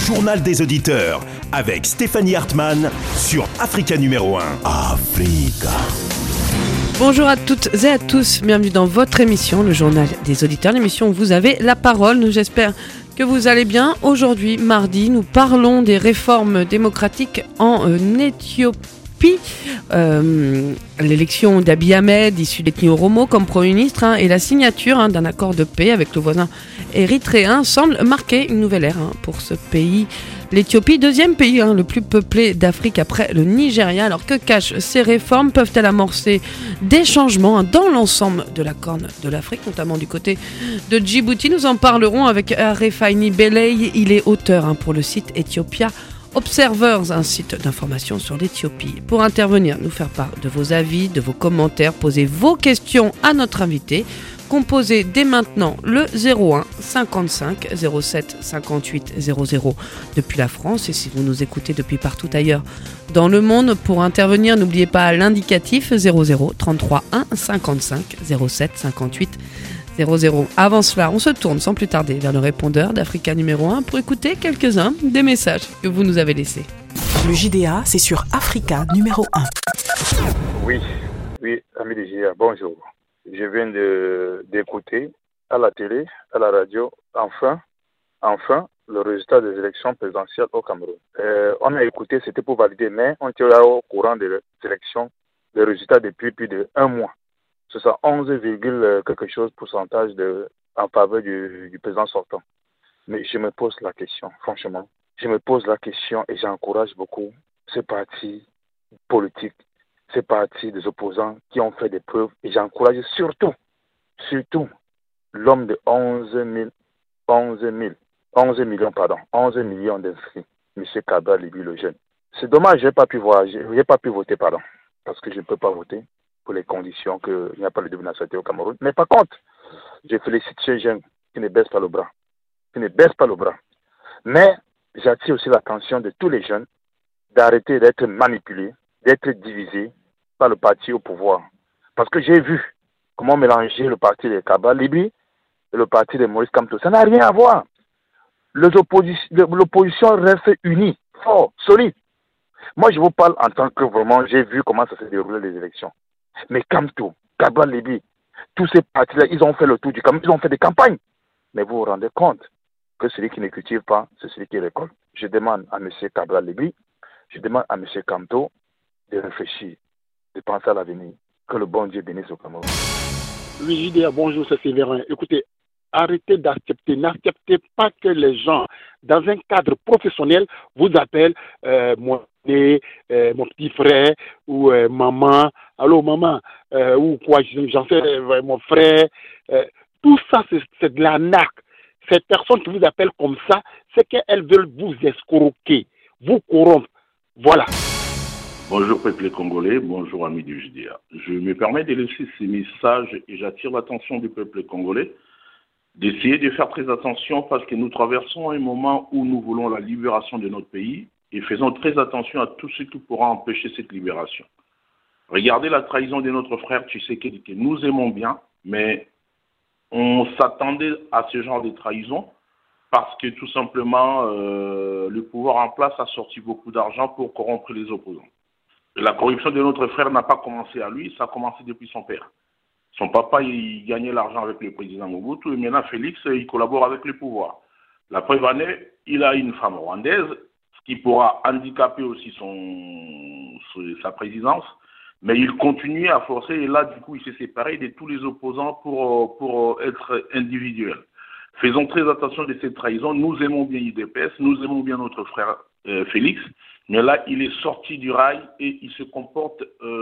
journal des auditeurs avec Stéphanie Hartmann sur Africa numéro 1. Africa. Bonjour à toutes et à tous, bienvenue dans votre émission, le journal des auditeurs, l'émission où vous avez la parole. J'espère que vous allez bien. Aujourd'hui, mardi, nous parlons des réformes démocratiques en Éthiopie. L'élection d'Abiy Ahmed, issu de l'ethnie Oromo comme Premier ministre, et la signature d'un accord de paix avec le voisin érythréen semble marquer une nouvelle ère pour ce pays. L'Éthiopie, deuxième pays le plus peuplé d'Afrique après le Nigeria. Alors que cachent ces réformes? Peuvent-elles amorcer des changements dans l'ensemble de la Corne de l'Afrique, notamment du côté de Djibouti? Nous en parlerons avec Refaini Beley. Il est auteur pour le site Ethiopia Observers, un site d'information sur l'Éthiopie. Pour intervenir, nous faire part de vos avis, de vos commentaires, poser vos questions à notre invité. Composez dès maintenant le 01 55 07 58 00 depuis la France. Et si vous nous écoutez depuis partout ailleurs dans le monde, pour intervenir, n'oubliez pas l'indicatif 00 33 1 55 07 58 00. Avant cela, on se tourne sans plus tarder vers le répondeur d'Africa numéro 1 pour écouter quelques-uns des messages que vous nous avez laissés. Le JDA, c'est sur Africa numéro 1. Oui, amis du JDA, bonjour. Je viens d'écouter à la télé, à la radio, enfin, le résultat des élections présidentielles au Cameroun. On a écouté, c'était pour valider, mais on était au courant des élections, des résultats depuis plus d'un mois. C'est ça, 11, quelque chose pourcentage en faveur du président sortant. Mais je me pose la question, franchement. Je me pose la question et j'encourage beaucoup ces partis politiques, ces partis des opposants qui ont fait des preuves. Et j'encourage surtout l'homme de 11 millions d'inscrits, M. Kabal Libi le jeune. C'est dommage, je n'ai pas pu voter, parce que je ne peux pas voter pour les conditions qu'il n'y a pas de double nationalité au Cameroun. Mais par contre, je félicite ces jeunes qui ne baissent pas le bras. Mais j'attire aussi l'attention de tous les jeunes d'arrêter d'être manipulés, d'être divisés par le parti au pouvoir. Parce que j'ai vu comment mélanger le parti de Kabal Libi et le parti de Maurice Kamto. Ça n'a rien à voir. L'opposition reste unie, fort, solide. Moi, je vous parle en tant que vraiment, j'ai vu comment ça s'est déroulé les élections. Mais Kamto, Kabal Libi, tous ces partis-là, ils ont fait le tour du Cameroun, ils ont fait des campagnes. Mais vous vous rendez compte que celui qui ne cultive pas, c'est celui qui récolte. Je demande à M. Kabal Libi, je demande à M. Kamto de réfléchir, de penser à l'avenir. Que le bon Dieu bénisse au Cameroun. Oui, JDA, bonjour, c'est Séverin. Écoutez, arrêtez n'acceptez pas que les gens, dans un cadre professionnel, vous appellent mon petit frère ou maman, allô maman, ou quoi, j'en sais, mon frère. Tout ça, c'est de l'arnaque. Ces personnes qui vous appellent comme ça, c'est qu'elles veulent vous escroquer, vous corrompre. Voilà. Bonjour peuple congolais, bonjour amis du JDA. Je me permets de laisser ces messages et j'attire l'attention du peuple congolais d'essayer de faire très attention parce que nous traversons un moment où nous voulons la libération de notre pays et faisons très attention à tout ce qui pourra empêcher cette libération. Regardez la trahison de notre frère Tshisekedi que nous aimons bien, mais on s'attendait à ce genre de trahison parce que tout simplement le pouvoir en place a sorti beaucoup d'argent pour corrompre les opposants. La corruption de notre frère n'a pas commencé à lui, ça a commencé depuis son père. Son papa, il gagnait l'argent avec le président Mobutu et maintenant Félix, il collabore avec le pouvoir. La preuve en est, il a une femme rwandaise, ce qui pourra handicaper aussi sa présidence, mais il continue à forcer et là, du coup, il s'est séparé de tous les opposants pour être individuel. Faisons très attention de cette trahison. Nous aimons bien UDPS, nous aimons bien notre frère Félix, mais là, il est sorti du rail et il se comporte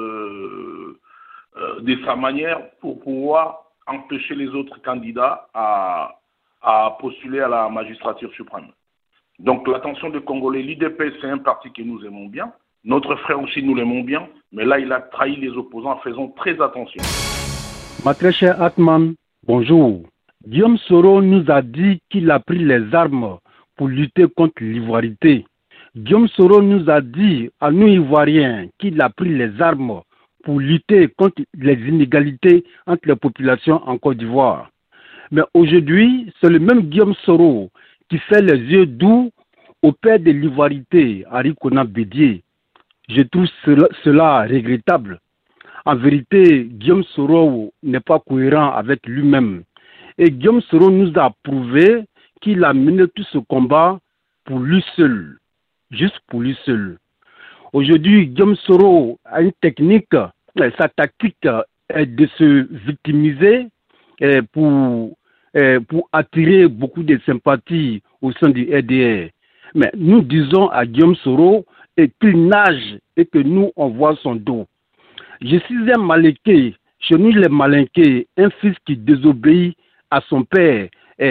de sa manière pour pouvoir empêcher les autres candidats à postuler à la magistrature suprême. Donc l'attention des Congolais, l'UDPS, c'est un parti que nous aimons bien. Notre frère aussi, nous l'aimons bien. Mais là, il a trahi les opposants. Faisons très attention. Ma très chère Atman, bonjour. Guillaume Soro nous a dit qu'il a pris les armes pour lutter contre l'ivoirité. Guillaume Soro nous a dit à nous Ivoiriens qu'il a pris les armes pour lutter contre les inégalités entre les populations en Côte d'Ivoire. Mais aujourd'hui, c'est le même Guillaume Soro qui fait les yeux doux Au père de l'ivoirité, Henri Konan Bédié, je trouve cela regrettable. En vérité, Guillaume Soro n'est pas cohérent avec lui-même. Et Guillaume Soro nous a prouvé qu'il a mené tout ce combat pour lui seul, juste pour lui seul. Aujourd'hui, Guillaume Soro a une technique, sa tactique est de se victimiser pour attirer beaucoup de sympathie au sein du RDR. Mais nous disons à Guillaume Soro qu'il nage et que nous, on voit son dos. Je suis un malinqué, chez nous les malinqués, un fils qui désobéit à son père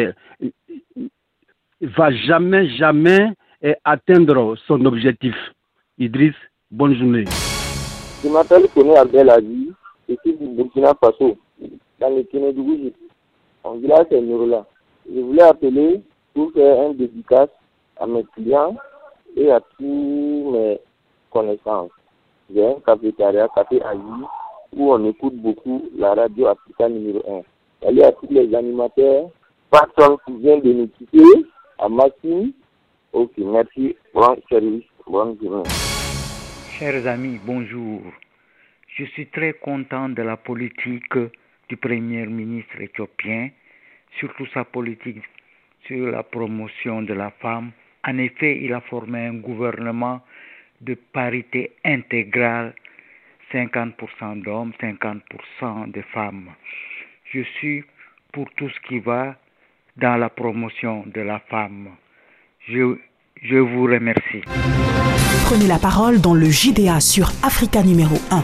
va jamais atteindre son objectif. Idriss, bonne journée. Je m'appelle Koné Abdelaziz, je suis du Burkina Faso, dans le Kénédougou. Mon village est Nirola. Je voulais appeler pour faire un dédicace à mes clients et à tous mes connaissances. J'ai un cafétéria, Café Aïe, où on écoute beaucoup la radio Africa numéro 1. Salut à tous les animateurs, personne qui vient de nous quitter, à Maxime. Ok, merci, bon service, bonne journée. Chers amis, bonjour. Je suis très content de la politique du Premier ministre éthiopien, surtout sa politique sur la promotion de la femme. En effet, il a formé un gouvernement de parité intégrale, 50% d'hommes, 50% de femmes. Je suis pour tout ce qui va dans la promotion de la femme. Je vous remercie. Prenez la parole dans le JDA sur Africa numéro 1.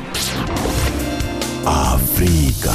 Africa.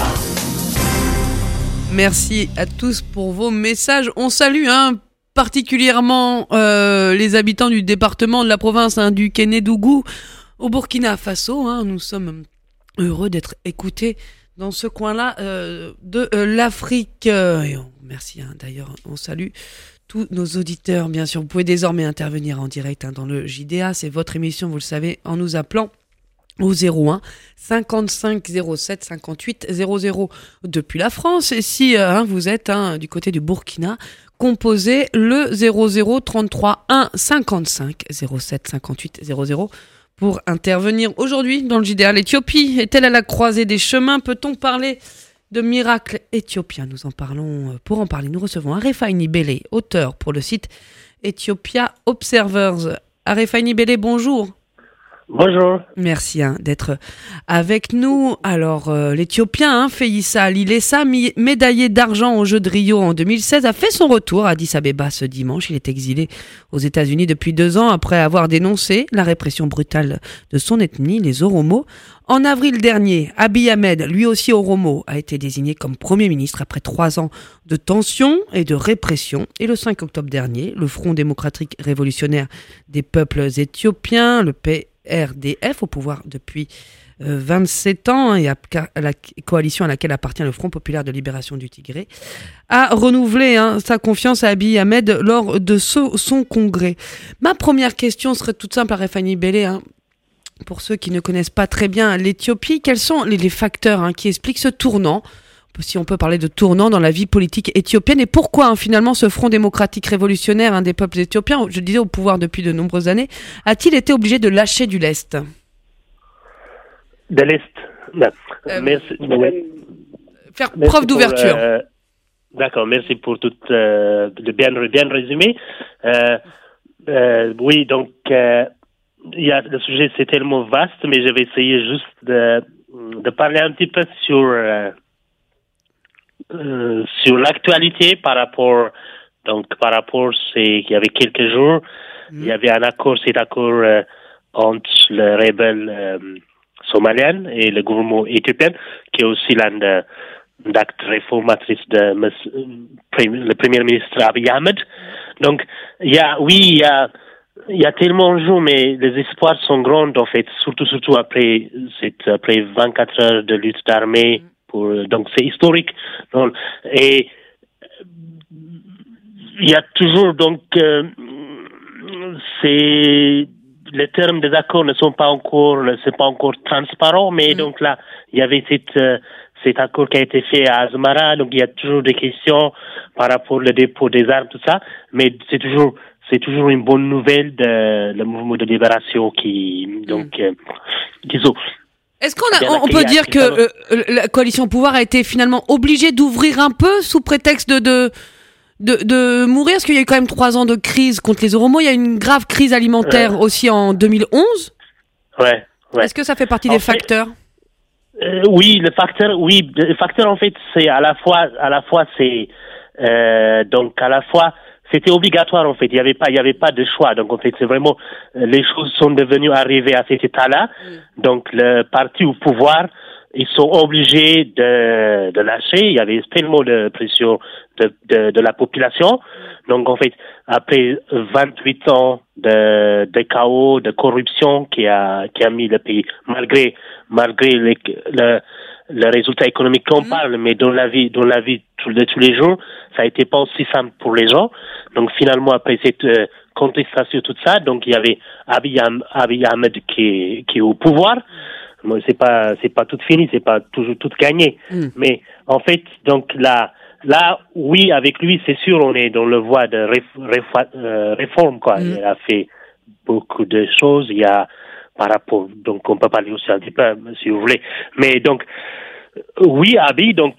Merci à tous pour vos messages. On salue particulièrement les habitants du département de la province du Kénédougou au Burkina Faso. Nous sommes heureux d'être écoutés dans ce coin-là de l'Afrique. Merci d'ailleurs, on salue tous nos auditeurs. Bien sûr, vous pouvez désormais intervenir en direct dans le JDA. C'est votre émission, vous le savez, en nous appelant au 01 55 07 58 00 depuis la France. Et si vous êtes du côté du Burkina, composez le 00 33 1 55 07 58 00 pour intervenir. Aujourd'hui dans le JDA. L'Éthiopie est-elle à la croisée des chemins? Peut-on parler de miracle éthiopien? Nous en parlons. Pour en parler, nous recevons Arefai Bele, auteur pour le site Ethiopia Observers. Arefai Bele, bonjour. Bonjour. Merci d'être avec nous. Alors, l'Éthiopien Feyisa Lilesa, médaillé d'argent aux Jeux de Rio en 2016, a fait son retour à Addis Abeba ce dimanche. Il est exilé aux États-Unis depuis 2 ans après avoir dénoncé la répression brutale de son ethnie, les Oromo. En avril dernier, Abiy Ahmed, lui aussi Oromo, a été désigné comme Premier ministre après 3 ans de tension et de répression. Et le 5 octobre dernier, le Front démocratique révolutionnaire des peuples éthiopiens, le PRDF, au pouvoir depuis 27 ans, et à la coalition à laquelle appartient le Front populaire de libération du Tigré, a renouvelé sa confiance à Abiy Ahmed lors de son congrès. Ma première question serait toute simple à Arefai Bele. Pour ceux qui ne connaissent pas très bien l'Éthiopie, quels sont les facteurs qui expliquent ce tournant, si on peut parler de tournant dans la vie politique éthiopienne, et pourquoi finalement ce Front démocratique révolutionnaire des peuples éthiopiens, je disais au pouvoir depuis de nombreuses années, a-t-il été obligé de lâcher du lest? De l'Est. Merci. Faire preuve d'ouverture. D'accord, merci pour tout le bien résumé. Oui, donc le sujet c'est tellement vaste, mais je vais essayer juste de parler un petit peu sur l'actualité par rapport il y avait quelques jours, il y avait cet accord entre les rebelles somaliens et le gouvernement éthiopien, qui est aussi l'un d'actes réformatrices de le premier ministre Abiy Ahmed. Donc, il y a tellement de jours, mais les espoirs sont grands, en fait, surtout après 24 heures de lutte d'armée. Donc, c'est historique. Donc, et il y a toujours, donc, les termes des accords c'est pas encore transparent, mais donc là, il y avait cet accord qui a été fait à Asmara, donc il y a toujours des questions par rapport au dépôt des armes, tout ça, mais c'est toujours c'est toujours une bonne nouvelle de le mouvement de libération qui, donc, disons. Est-ce qu'on peut dire que la coalition au pouvoir a été finalement obligée d'ouvrir un peu sous prétexte de mourir? Parce qu'il y a eu quand même 3 ans de crise contre les Oromo. Il y a eu une grave crise alimentaire aussi en 2011. Ouais. Est-ce que ça fait partie des facteurs? Oui, le facteur en fait, c'est à la fois c'est donc à la fois c'était obligatoire en fait, il y avait pas de choix. Donc en fait, c'est vraiment les choses sont devenues arrivées à cet état-là. Donc le parti au pouvoir, ils sont obligés de lâcher. Il y avait tellement de pression de la population. Donc en fait, après 28 ans de chaos, de corruption qui a mis le pays, malgré le résultat économique qu'on parle, mais dans la vie de tous les jours, ça a été pas aussi simple pour les gens. Donc finalement, après cette contestation, tout ça, donc il y avait Abiy Ahmed qui est au pouvoir. Bon, c'est pas tout fini, c'est pas toujours tout gagné. Mais en fait, donc là, oui, avec lui, c'est sûr, on est dans le voie de réforme, quoi. Il a fait beaucoup de choses. Il y a par rapport, donc on peut parler aussi un petit peu, si vous voulez. Mais donc, oui, Abiy, donc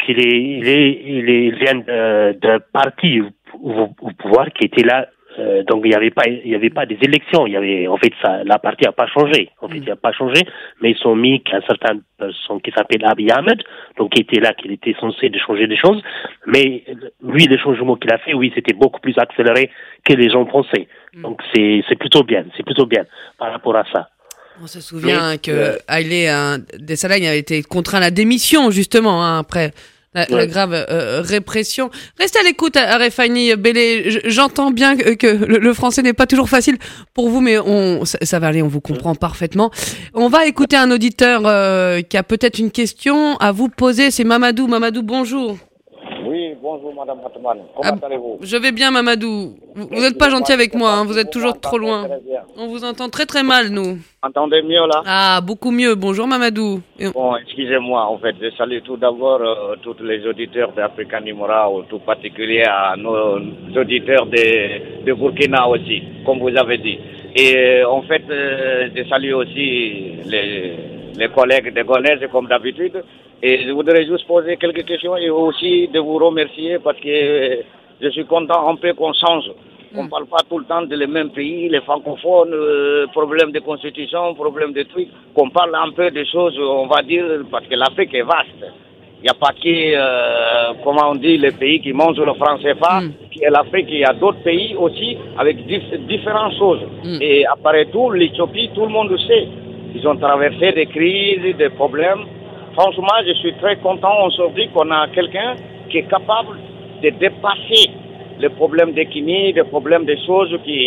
il vient de parti au pouvoir qui était là. Donc il y avait pas des élections. En fait la partie a pas changé. En fait, il a pas changé, mais ils ont mis qu'un certain personne qui s'appelle Abiy Ahmed, donc qui était là, qui était censé de changer des choses. Mais lui, le changement qu'il a fait, oui, c'était beaucoup plus accéléré que les gens pensaient. Donc c'est plutôt bien par rapport à ça. On se souvient que Haïlé Dessalegn a été contraint à la démission justement après la grave répression. Restez à l'écoute, Arefani Bélé. J'entends bien que le français n'est pas toujours facile pour vous, mais ça va aller, on vous comprend parfaitement. On va écouter un auditeur qui a peut-être une question à vous poser. C'est Mamadou. Mamadou, bonjour. Oui, bonjour Madame Atman. Comment allez-vous? Je vais bien, Mamadou. Vous n'êtes pas gentil avec moi, hein, vous êtes toujours trop loin. On vous entend très très mal, nous. Entendez mieux là? Ah, beaucoup mieux. Bonjour Mamadou. Bon, excusez-moi, en fait, je salue tout d'abord tous les auditeurs d'Africa Numero, tout particulier à nos auditeurs de Burkina aussi, comme vous avez dit. Et en fait, je salue aussi les collègues de Gonesse, comme d'habitude. Et je voudrais juste poser quelques questions et aussi de vous remercier parce que je suis content un peu qu'on change. On ne parle pas tout le temps des mêmes pays, les francophones, problèmes de constitution, problèmes de trucs. Qu'on parle un peu des choses, on va dire, parce que l'Afrique est vaste. Il n'y a pas que, comment on dit, les pays qui mangent le franc CFA, qui est l'Afrique. Il y a d'autres pays aussi avec différentes choses. Et après tout, l'Éthiopie, tout le monde le sait. Ils ont traversé des crises, des problèmes. Franchement, je suis très content aujourd'hui qu'on a quelqu'un qui est capable de dépasser les problèmes d'économie, les problèmes des choses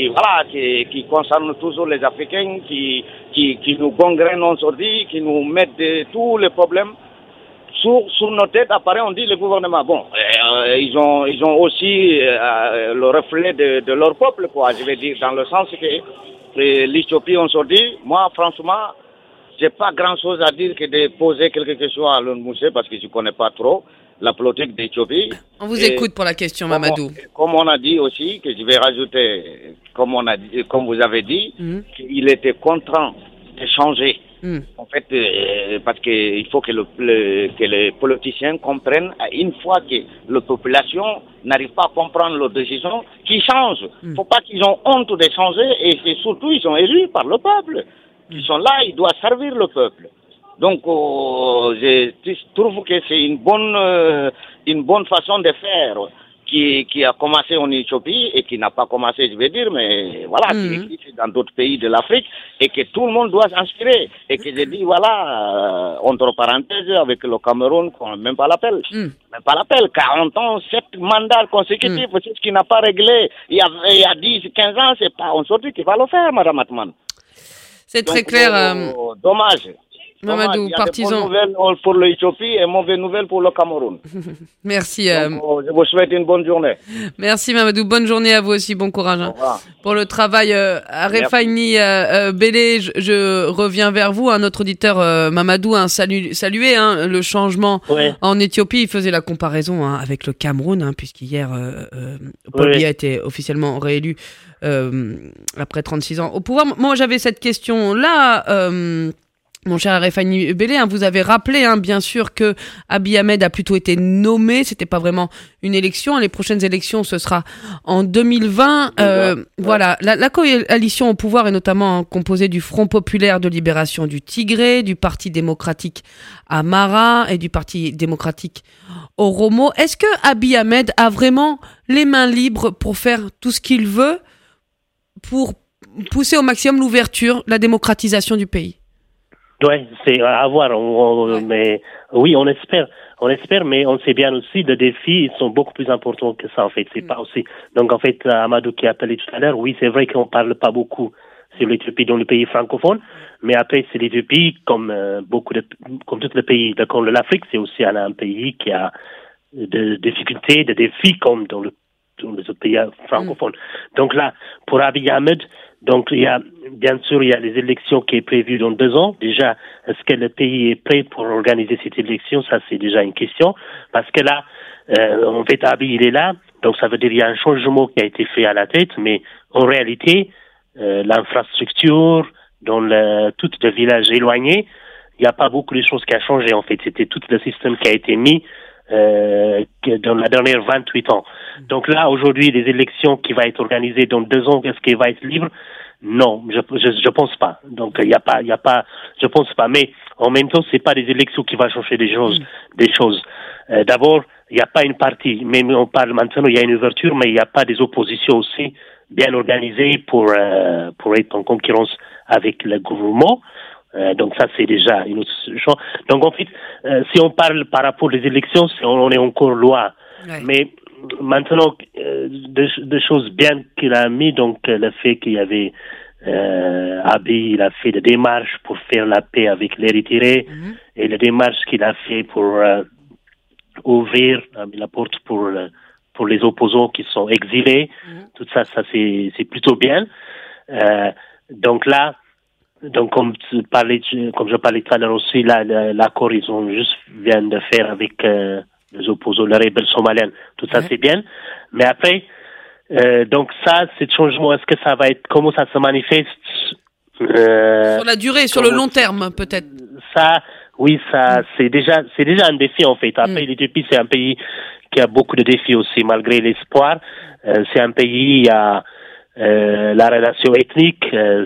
qui concernent toujours les Africains, qui nous gangrènent aujourd'hui, qui nous mettent tous les problèmes sur nos têtes. Après, on dit le gouvernement. Bon, ils ont aussi le reflet de leur peuple, quoi. Je vais dire, dans le sens que l'Éthiopie aujourd'hui, moi, franchement, j'ai pas grand chose à dire que de poser quelques questions à Alun Moussé parce que je connais pas trop la politique d'Éthiopie. On vous écoute pour la question, Mamadou. Comme on a dit aussi, que je vais rajouter, comme vous avez dit, qu'il était contraint de changer. En fait, parce qu'il faut que les politiciens comprennent, une fois que la population n'arrive pas à comprendre leurs décisions, qu'ils changent. Il ne faut pas qu'ils aient honte de changer et surtout, ils sont élus par le peuple. Ils sont là, ils doivent servir le peuple. Donc, je trouve que c'est une bonne façon de faire qui a commencé en Éthiopie et qui n'a pas commencé, je vais dire, mais voilà, qui existe dans d'autres pays de l'Afrique et que tout le monde doit s'inspirer. Et que je dis, voilà, entre parenthèses, avec le Cameroun, qu'on même pas l'appelle. Même pas l'appelle. 40 ans, 7 mandats consécutifs, c'est ce qui n'a pas réglé. Il y a 10, 15 ans, c'est pas aujourd'hui qui va le faire, Madame Atman. C'est très clair. Dommage. Mamadou, il y a partisans. de bonnes nouvelles pour l'Éthiopie et mauvaises nouvelles pour le Cameroun. Merci. Donc, je vous souhaite une bonne journée. Merci Mamadou, bonne journée à vous aussi, bon courage pour le travail. Refaïni Bélé, je reviens vers vous, notre auditeur Mamadou, salué le changement en Éthiopie. Il faisait la comparaison avec le Cameroun, puisqu'hier Paul Biya a été officiellement réélu après 36 ans au pouvoir. Moi j'avais cette question-là, mon cher Refaïni Bélé, vous avez rappelé bien sûr que Abiy Ahmed a plutôt été nommé, c'était pas vraiment une élection. Les prochaines élections, ce sera en 2020. Voilà, la coalition au pouvoir est notamment composée du Front populaire de libération du Tigré, du Parti démocratique Amara et du Parti démocratique Oromo. Est-ce que Abiy Ahmed a vraiment les mains libres pour faire tout ce qu'il veut pour pousser au maximum l'ouverture, la démocratisation du pays? Ouais, c'est à voir. Mais oui, on espère, mais on sait bien aussi les défis ils sont beaucoup plus importants que ça en fait. C'est pas aussi. Donc en fait, Amadou qui a appelé tout à l'heure, oui, c'est vrai qu'on parle pas beaucoup sur l'Éthiopie dans les pays francophones, mais après c'est l'Éthiopie comme comme tous les pays de l'Afrique, c'est aussi un pays qui a des difficultés, des défis comme dans les autres pays francophones. Donc là, pour Abiy Ahmed, donc bien sûr il y a les élections qui est prévues dans 2 ans. Déjà, est-ce que le pays est prêt pour organiser cette élection? Ça c'est déjà une question, parce que là, en fait, Abiy il est là, donc ça veut dire il y a un changement qui a été fait à la tête, mais en réalité, l'infrastructure dans tous les villages éloignés, il n'y a pas beaucoup de choses qui a changé en fait. C'était tout le système qui a été mis dans la dernière 28 ans. Donc là, aujourd'hui, les élections qui vont être organisées dans 2 ans, est-ce qu'elles vont être libres? Non, je pense pas. Donc il y a pas, je pense pas. Mais en même temps, c'est pas des élections qui vont changer des choses. D'abord, il n'y a pas une partie. Même on parle maintenant, il y a une ouverture, mais il n'y a pas des oppositions aussi bien organisées pour être en concurrence avec le gouvernement. Donc ça c'est déjà une autre chose. Donc en fait, si on parle par rapport aux élections, on est encore loin. Ouais. Mais maintenant, des choses bien qu'il a mis, donc le fait qu'il y avait Abiy, il a fait des démarches pour faire la paix avec l'Érythrée, et les démarches qu'il a fait pour ouvrir la porte pour les opposants qui sont exilés, tout ça c'est plutôt bien. Donc là, donc comme je parlais tout à l'heure aussi, là, l'accord ils ont juste viennent de faire avec les opposants, les rebelles somaliens, tout ça c'est bien. Mais après, donc ça, ce changement, est-ce que ça va être, comment ça se manifeste sur la durée, sur le long terme peut-être? Ça, oui, ça c'est déjà un défi en fait. Après, l'Éthiopie c'est un pays qui a beaucoup de défis aussi malgré l'espoir. C'est un pays, il y a la relation ethnique,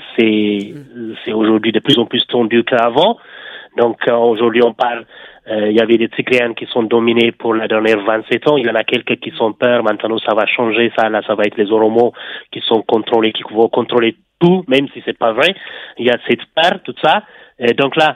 c'est aujourd'hui de plus en plus tendu qu'avant. Donc aujourd'hui on parle, il y avait des Tigréens qui sont dominés pour la dernière 27 ans. Il y en a quelques qui sont peur. Maintenant ça va changer. Ça va être les Oromos qui sont contrôlés, qui vont contrôler tout, même si c'est pas vrai. Il y a cette peur, tout ça. Et donc là,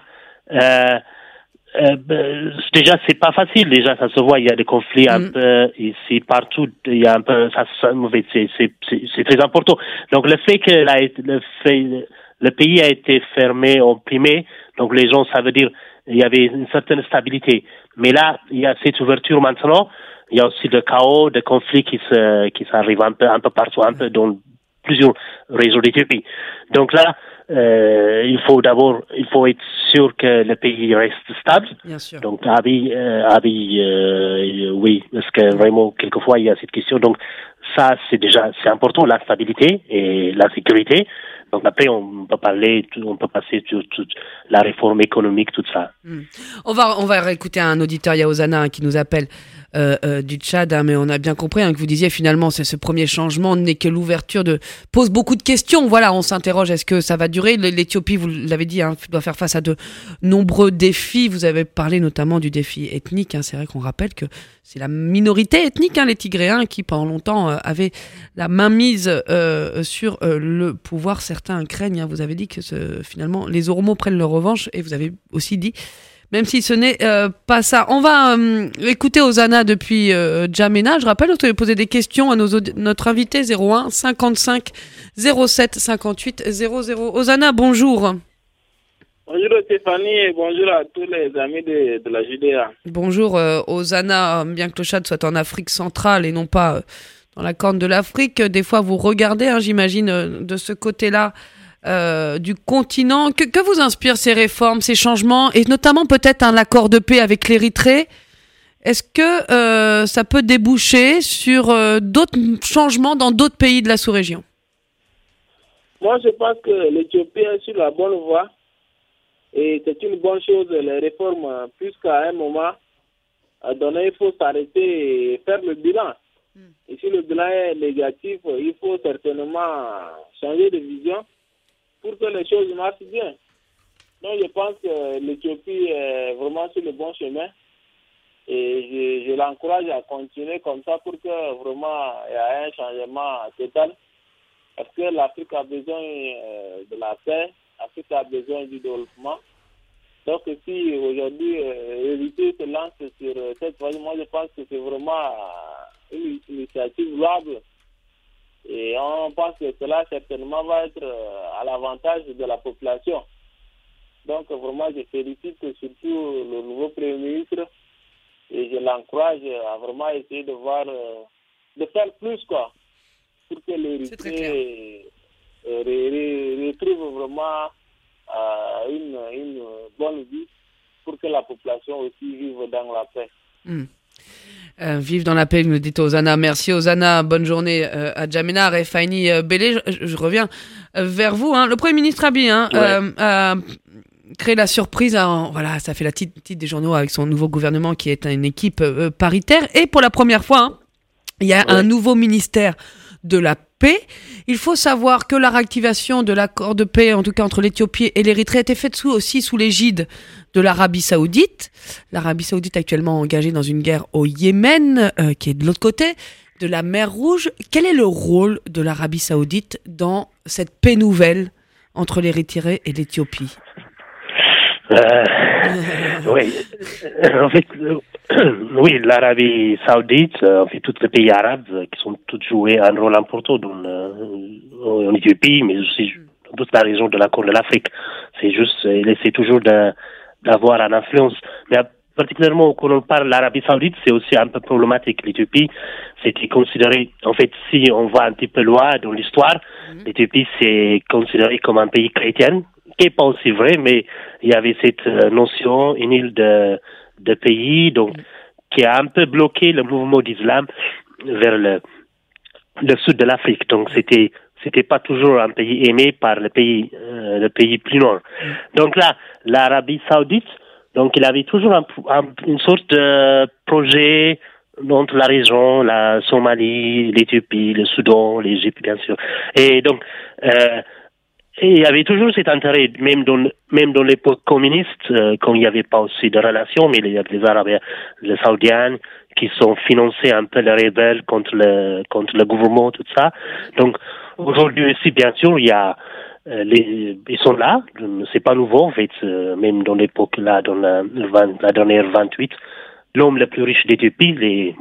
déjà c'est pas facile. Déjà ça se voit. Il y a des conflits un peu ici partout. Il y a un peu c'est très important. Donc le fait que le pays a été fermé, opprimé, donc les gens, ça veut dire il y avait une certaine stabilité. Mais là, il y a cette ouverture maintenant. Il y a aussi le chaos, des conflits qui s'arrivent un peu partout, un peu dans plusieurs régions d'Éthiopie. Donc là, il faut être sûr que le pays reste stable. Bien sûr. Donc Abiy, oui, parce que vraiment quelquefois il y a cette question. Donc ça, c'est important, la stabilité et la sécurité. Donc après, on peut passer sur toute la réforme économique, tout ça. On va réécouter un auditeur, Yaozana, qui nous appelle du Tchad, mais on a bien compris que vous disiez finalement ce premier changement n'est que l'ouverture pose beaucoup de questions. Voilà, on s'interroge, est-ce que ça va durer? L'Éthiopie, vous l'avez dit, doit faire face à de nombreux défis. Vous avez parlé notamment du défi ethnique. C'est vrai qu'on rappelle que c'est la minorité ethnique, les Tigréens, qui pendant longtemps avaient la mainmise sur le pouvoir. Certains craignent, vous avez dit que finalement les Oromos prennent leur revanche, et vous avez aussi dit, même si ce n'est pas ça. On va écouter Ozana depuis Djamena. Je rappelle, vous avez posé des questions à notre invité 01 55 07 58 00. Ozana, bonjour. Bonjour Stéphanie et bonjour à tous les amis de la JDA. Bonjour Hosanna, bien que le Tchad soit en Afrique centrale et non pas dans la corne de l'Afrique. Des fois vous regardez, j'imagine, de ce côté-là du continent. Que vous inspirent ces réformes, ces changements et notamment peut-être l'accord de paix avec l'Érythrée? Est-ce que ça peut déboucher sur d'autres changements dans d'autres pays de la sous-région? Moi je pense que l'Éthiopie est sur la bonne voie. Et c'est une bonne chose, les réformes, puisqu'à un moment donné, il faut s'arrêter et faire le bilan. Et si le bilan est négatif, il faut certainement changer de vision pour que les choses marchent bien. Donc je pense que l'Éthiopie est vraiment sur le bon chemin. Et je l'encourage à continuer comme ça pour que vraiment il y ait un changement total. Parce que l'Afrique a besoin de la paix. L'Afrique a besoin du développement. Donc si aujourd'hui l'Érythrée se lance sur cette voie, moi je pense que c'est vraiment une initiative louable. Et on pense que cela certainement va être à l'avantage de la population. Donc vraiment je félicite surtout le nouveau Premier ministre et je l'encourage à vraiment essayer de voir, de faire plus quoi, pour que l'Érythrée retrouve vraiment une bonne vie pour que la population aussi vive dans la paix. Vive dans la paix, me dit Hosanna. Merci Hosanna, bonne journée à Djamena, Refaini Bélé. Je reviens vers vous. Le Premier ministre Abiy a créé la surprise. Voilà, ça fait la titre des journaux avec son nouveau gouvernement qui est une équipe paritaire. Et pour la première fois, il y a un nouveau ministère de la paix. Il faut savoir que la réactivation de l'accord de paix, en tout cas entre l'Éthiopie et l'Érythrée, a été faite aussi sous l'égide de l'Arabie Saoudite. L'Arabie Saoudite actuellement engagée dans une guerre au Yémen, qui est de l'autre côté de la mer Rouge. Quel est le rôle de l'Arabie Saoudite dans cette paix nouvelle entre l'Érythrée et l'Éthiopie? Oui, en fait, oui, l'Arabie Saoudite, en fait, tous les pays arabes qui sont tous joués un rôle important en Éthiopie, mais aussi dans toute la région de la Corne de l'Afrique. C'est juste, il essaie toujours d'avoir une influence. Mais particulièrement quand on parle de l'Arabie Saoudite, c'est aussi un peu problématique. L'Éthiopie, c'était considéré, en fait, si on va un petit peu loin dans l'histoire, l'Éthiopie, c'est considéré comme un pays chrétien, qui n'est pas aussi vrai, mais il y avait cette notion, une île de pays, donc, qui a un peu bloqué le mouvement d'islam vers le sud de l'Afrique. Donc, c'était pas toujours un pays aimé par le pays plus nord. Donc là, l'Arabie Saoudite, donc, il avait toujours une sorte de projet entre la région, la Somalie, l'Éthiopie, le Soudan, l'Égypte, bien sûr. Et donc, et il y avait toujours cet intérêt, même dans l'époque communiste, quand il n'y avait pas aussi de relations, mais il y avait les Arabes, les Saoudiens, qui sont financés un peu les rebelles contre le gouvernement, tout ça. Donc, aujourd'hui aussi, bien sûr, il y a, ils sont là, c'est pas nouveau, en fait, même dans l'époque, là, dans la dernière 28, l'homme le plus riche d'Éthiopie,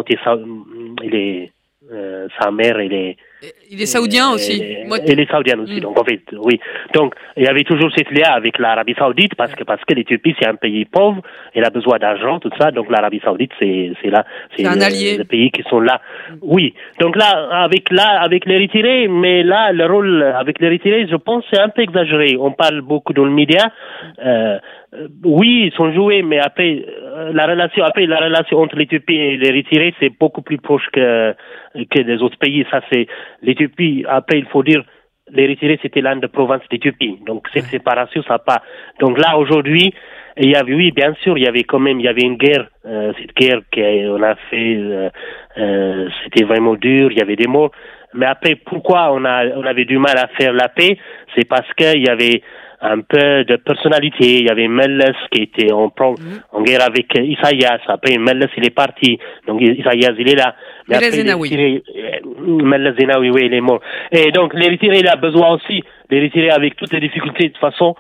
sa mère, il est saoudien aussi. Il est saoudien aussi, donc en fait, oui. Donc, il y avait toujours cette lien avec l'Arabie Saoudite parce que l'Éthiopie, c'est un pays pauvre, il a besoin d'argent, tout ça, donc l'Arabie Saoudite, c'est un allié. Les pays qui sont là. Oui. Donc là, avec l'Érythrée, mais là, le rôle avec l'Érythrée, je pense, c'est un peu exagéré. On parle beaucoup dans le média, oui, ils sont joués, mais après, la relation entre l'Éthiopie et l'Érythrée, c'est beaucoup plus proche que les autres pays. Ça, c'est l'Éthiopie. Après, il faut dire, l'Érythrée, c'était l'une des provinces d'Éthiopie. Donc, cette séparation, ça pas. Donc là, aujourd'hui, il y avait, oui, bien sûr, il y avait une guerre. Cette guerre qu'on a fait, c'était vraiment dur. Il y avait des morts. Mais après, pourquoi on avait du mal à faire la paix? C'est parce qu'il y avait un peu de personnalité. Il y avait Meles qui était en guerre avec Isaias. Après, Meles, il est parti. Donc, Isaias, il est là. Mais Meles Zenawi. Meles Zenawi, oui, il est mort. Et donc, l'Érythrée, il a besoin aussi. L'Érythrée, avec toutes les difficultés, de toute façon,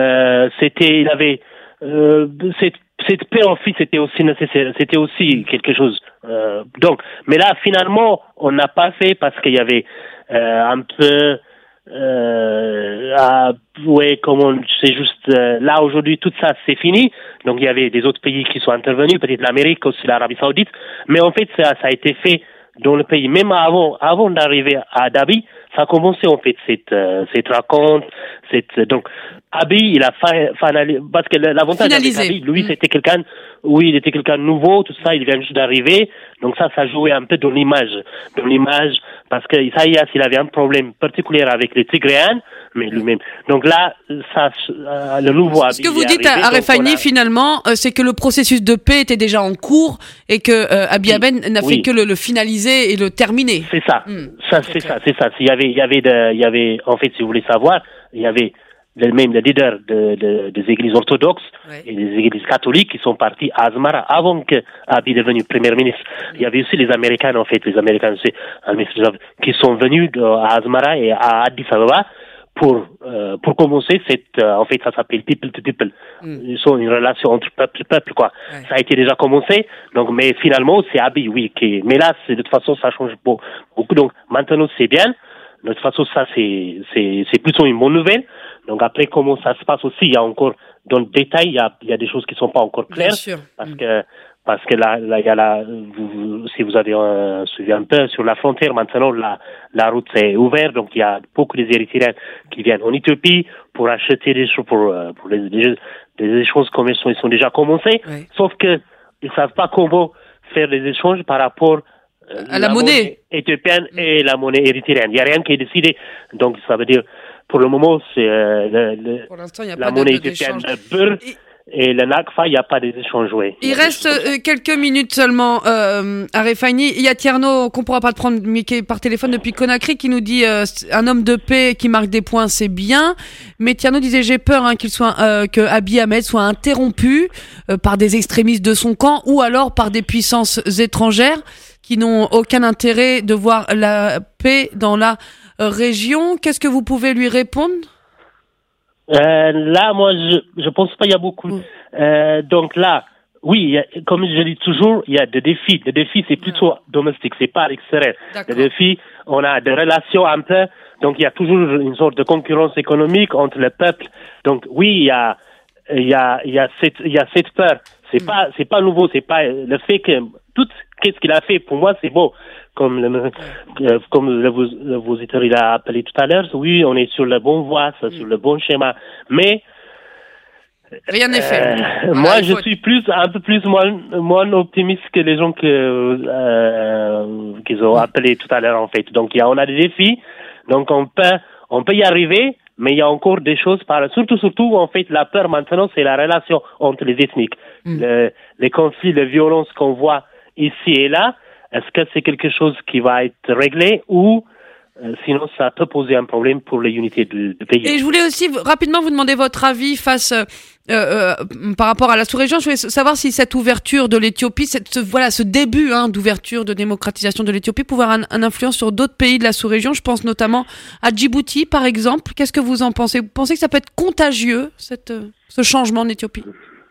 cette paix, en fait, c'était aussi nécessaire. C'était aussi quelque chose. Donc, mais là, finalement, on n'a pas fait parce qu'il y avait un peu c'est juste là aujourd'hui tout ça c'est fini. Donc il y avait des autres pays qui sont intervenus, peut-être l'Amérique aussi, l'Arabie Saoudite, mais en fait ça a été fait dans le pays. Même avant d'arriver à Dhabi, ça a commencé en fait cette rencontre, donc Abiy il a finalisé, parce que l'avantage avec Abiy, lui c'était quelqu'un, il était quelqu'un de nouveau, tout ça, il vient juste d'arriver, donc ça jouait un peu dans l'image, parce que Isaias il avait un problème particulier avec les Tigréens, mais lui-même. Donc là, le nouveau Abiy. Ce que vous dites à Refani finalement, c'est que le processus de paix était déjà en cours et que Abiy Ahmed n'a fait que le finaliser et le terminer. C'est ça. C'est ça. Il y avait, en fait, si vous voulez savoir, il y avait même les leaders des églises orthodoxes et des églises catholiques qui sont partis à Asmara avant que Abiy devenu premier ministre. Il y avait aussi les Américains, en fait, aussi, qui sont venus à Asmara et à Addis Ababa pour commencer en fait, ça s'appelle people to people. Ils sont une relation entre peuple, quoi. Ça a été déjà commencé, donc, mais finalement, c'est Abiy, mais là, de toute façon, ça change beaucoup, donc, maintenant, c'est bien. De toute façon, ça, c'est plutôt une bonne nouvelle. Donc, après, comment ça se passe aussi, il y a encore, dans le détail, il y a des choses qui sont pas encore claires. Parce que là, il y a si vous avez suivi un peu sur la frontière, maintenant, la route est ouverte. Donc, il y a beaucoup d'Érythréens qui viennent en Éthiopie pour acheter des choses, pour les échanges commerciaux, ils sont déjà commencés. Sauf que, ils savent pas comment faire les échanges par rapport à la monnaie éthiopienne et la monnaie érythréenne. Il n'y a rien qui est décidé. Donc, ça veut dire, pour le moment, c'est la monnaie éthiopienne de beurre. Et le NACFA, il n'y a pas d'échange. Il reste quelques minutes seulement à Refani. Il y a Tierno, qu'on ne pourra pas prendre par téléphone depuis Conakry, qui nous dit un homme de paix qui marque des points, c'est bien. Mais Tierno disait, j'ai peur que Abiy Ahmed soit interrompu par des extrémistes de son camp ou alors par des puissances étrangères qui n'ont aucun intérêt de voir la paix dans la région. Qu'est-ce que vous pouvez lui répondre ? Là, moi, je pense pas il y a beaucoup. Donc là, oui, comme je dis toujours, il y a des défis. Les défis, c'est plutôt domestique, c'est pas à l'extérieur. Les défis, on a des relations un peu. Donc il y a toujours une sorte de concurrence économique entre le peuple. Donc oui, il y a cette peur. C'est pas nouveau. C'est pas le fait que qu'est-ce qu'il a fait pour moi, c'est beau. Comme le visiteur il a appelé tout à l'heure, oui, on est sur la bonne voie, sur le bon schéma, mais rien n'est fait. Moi, je suis un peu plus moins optimiste que les gens qu'ils ont appelé tout à l'heure en fait. Donc on a des défis, donc on peut y arriver, mais il y a encore des choses surtout en fait la peur maintenant, c'est la relation entre les ethniques, les conflits, les violences qu'on voit ici et là. Est-ce que c'est quelque chose qui va être réglé ou sinon ça peut poser un problème pour l'unité du pays? Et je voulais aussi rapidement vous demander votre avis par rapport à la sous-région. Je voulais savoir si cette ouverture de l'Éthiopie, ce début d'ouverture, de démocratisation de l'Éthiopie pouvait avoir une influence sur d'autres pays de la sous-région. Je pense notamment à Djibouti, par exemple. Qu'est-ce que vous en pensez? Vous pensez que ça peut être contagieux, ce changement en Éthiopie?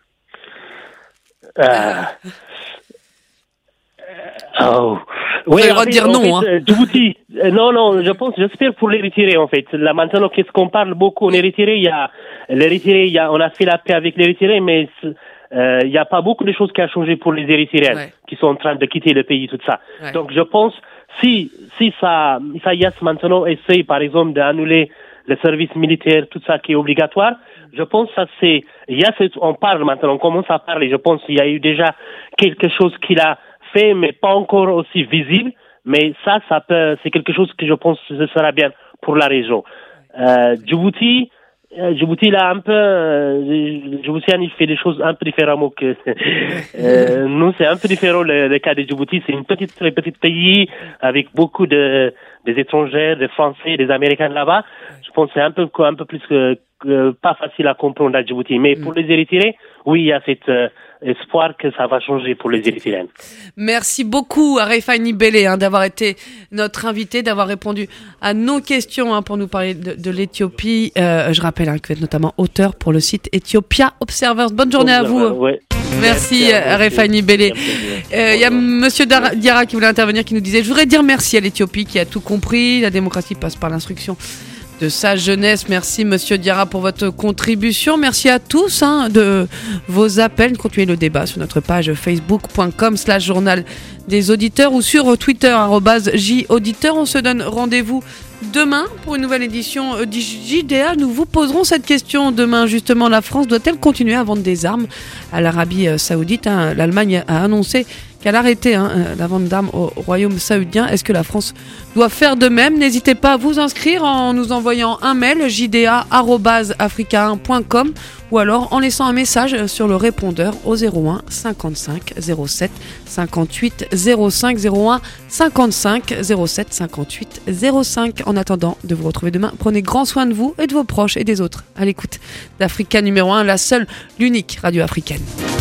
Oui, on va dire non. Djibouti, non, j'espère pour l'Érythrée en fait. Là maintenant, qu'est-ce qu'on parle beaucoup en Érythrée? On a fait la paix avec l'Érythrée, mais il n'y a pas beaucoup de choses qui ont changé pour les Érythréens qui sont en train de quitter le pays, tout ça. Donc je pense si Isaias maintenant essaye par exemple d'annuler le service militaire, tout ça qui est obligatoire, je pense que on parle maintenant, on commence à parler. Je pense qu'il y a eu déjà quelque chose qu'il a fait, mais pas encore aussi visible. Mais c'est quelque chose que je pense que ce sera bien pour la région. Djibouti, là un peu, Djiboutien, il fait des choses un peu différemment que nous. C'est un peu différent le cas de Djibouti. C'est très petite pays avec beaucoup des étrangers, des Français, des Américains là-bas. Je pense que c'est un peu plus pas facile à comprendre à Djibouti. Mais pour les Érythréens, oui, il y a cet espoir que ça va changer pour les Érythréens. Merci beaucoup à Refani Bele d'avoir été notre invité, d'avoir répondu à nos questions pour nous parler de l'Éthiopie. Je rappelle que vous êtes notamment auteur pour le site Ethiopia Observers. Bonne journée à vous. Ouais. Merci Refani Bele. Il y a Monsieur Diarra qui voulait intervenir, qui nous disait: je voudrais dire merci à l'Éthiopie qui a tout compris. La démocratie passe par l'instruction de sa jeunesse. Merci Monsieur Diarra pour votre contribution. Merci à tous de vos appels. Continuez le débat sur notre page facebook.com/journal des auditeurs ou sur Twitter @JAuditeur. On se donne rendez-vous demain pour une nouvelle édition du JDA. Nous vous poserons cette question demain. Justement, la France doit-elle continuer à vendre des armes à l'Arabie Saoudite? L'Allemagne a annoncé qu'elle arrêtait la vente d'armes au Royaume Saoudien. Est-ce que la France doit faire de même? N'hésitez pas à vous inscrire en nous envoyant un mail jda@africa1.com ou alors en laissant un message sur le répondeur au 01 55 07 58 05 01 55 07 58 05. En attendant de vous retrouver demain, prenez grand soin de vous et de vos proches et des autres. À l'écoute d'Africa numéro 1, la seule, l'unique radio africaine.